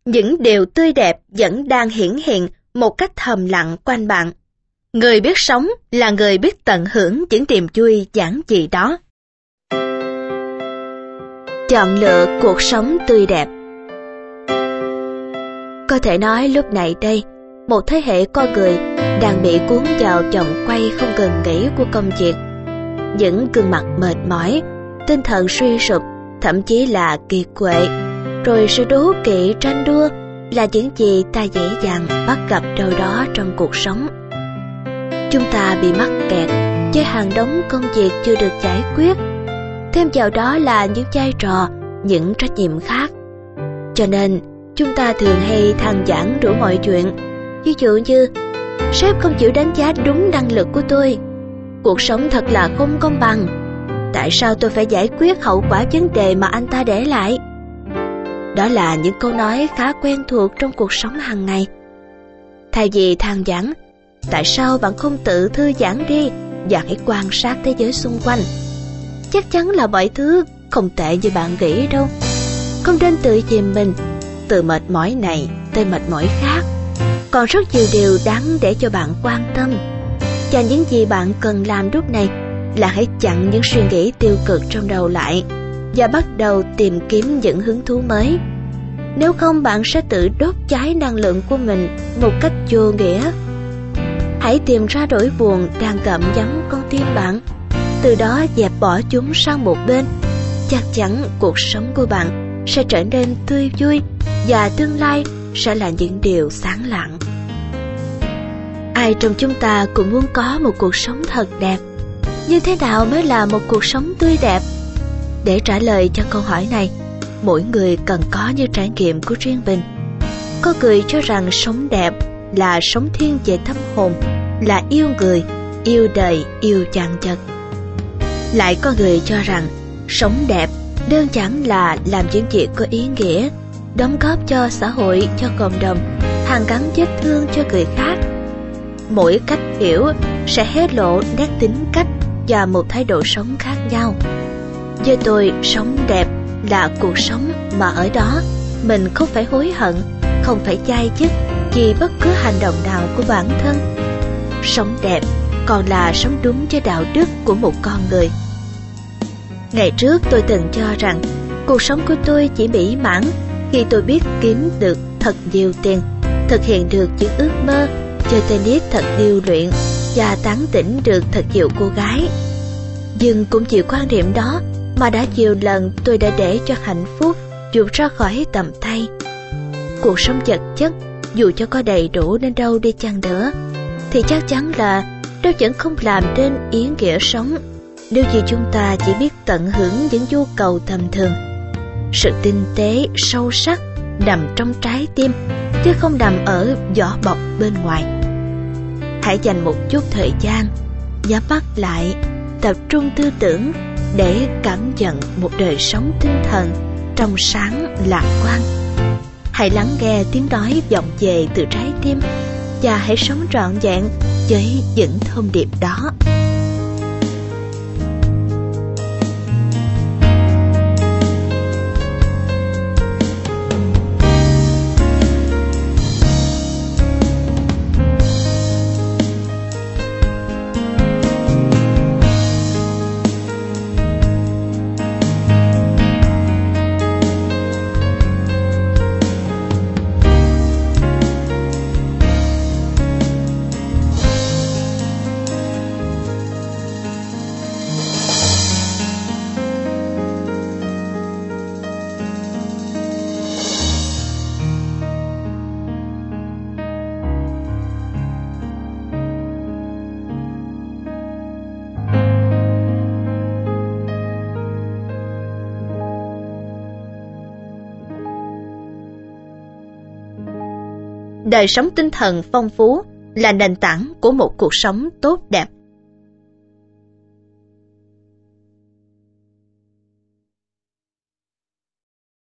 những điều tươi đẹp vẫn đang hiển hiện một cách thầm lặng quanh bạn. Người biết sống là người biết tận hưởng những niềm vui giản dị đó. Chọn lựa cuộc sống tươi đẹp. Có thể nói lúc này đây, một thế hệ con người đang bị cuốn vào vòng quay không ngừng nghỉ của công việc. Những gương mặt mệt mỏi, tinh thần suy sụp, thậm chí là kiệt quệ, rồi sự đố kỵ tranh đua là những gì ta dễ dàng bắt gặp đâu đó trong cuộc sống. Chúng ta bị mắc kẹt với hàng đống công việc chưa được giải quyết, thêm vào đó là những vai trò, những trách nhiệm khác. Cho nên chúng ta thường hay than vãn đủ mọi chuyện. Ví dụ như sếp không chịu đánh giá đúng năng lực của tôi, cuộc sống thật là không công bằng, tại sao tôi phải giải quyết hậu quả vấn đề mà anh ta để lại. Đó là những câu nói khá quen thuộc trong cuộc sống hàng ngày. Thay vì than vãn, tại sao bạn không tự thư giãn đi và hãy quan sát thế giới xung quanh? Chắc chắn là mọi thứ không tệ như bạn nghĩ đâu. Không nên tự chìm mình từ mệt mỏi này tới mệt mỏi khác. Còn rất nhiều điều đáng để cho bạn quan tâm. Và những gì bạn cần làm lúc này là hãy chặn những suy nghĩ tiêu cực trong đầu lại và bắt đầu tìm kiếm những hứng thú mới. Nếu không, bạn sẽ tự đốt cháy năng lượng của mình một cách vô nghĩa. Hãy tìm ra nỗi buồn đang gặm nhấm con tim bạn, từ đó dẹp bỏ chúng sang một bên. Chắc chắn cuộc sống của bạn sẽ trở nên tươi vui và tương lai sẽ là những điều sáng lạng. Ai trong chúng ta cũng muốn có một cuộc sống thật đẹp. Như thế nào mới là một cuộc sống tươi đẹp? Để trả lời cho câu hỏi này, mỗi người cần có những trải nghiệm của riêng mình. Có người cho rằng sống đẹp là sống thiên về tâm hồn, là yêu người, yêu đời, yêu vạn vật. Lại có người cho rằng sống đẹp đơn giản là làm những việc có ý nghĩa, đóng góp cho xã hội, cho cộng đồng, hàn gắn vết thương cho người khác. Mỗi cách hiểu sẽ hé lộ nét tính cách và một thái độ sống khác nhau. Với tôi, sống đẹp là cuộc sống mà ở đó mình không phải hối hận, không phải chai chứt vì bất cứ hành động nào của bản thân. Sống đẹp còn là sống đúng với đạo đức của một con người. Ngày trước tôi từng cho rằng cuộc sống của tôi chỉ mỹ mãn khi tôi biết kiếm được thật nhiều tiền, thực hiện được những ước mơ, chơi tennis thật điêu luyện và tán tỉnh được thật nhiều cô gái. Nhưng cũng chịu quan điểm đó mà đã nhiều lần tôi đã để cho hạnh phúc vụt ra khỏi tầm tay. Cuộc sống vật chất dù cho có đầy đủ đến đâu đi chăng nữa thì chắc chắn là nó vẫn không làm nên ý nghĩa sống nếu như chúng ta chỉ biết tận hưởng những nhu cầu tầm thường. Sự tinh tế, sâu sắc nằm trong trái tim chứ không nằm ở vỏ bọc bên ngoài. Hãy dành một chút thời gian, nhắm mắt lại, tập trung tư tưởng để cảm nhận một đời sống tinh thần trong sáng lạc quan. Hãy lắng nghe tiếng nói vọng về từ trái tim và hãy sống trọn vẹn với những thông điệp đó. Đời sống tinh thần phong phú là nền tảng của một cuộc sống tốt đẹp.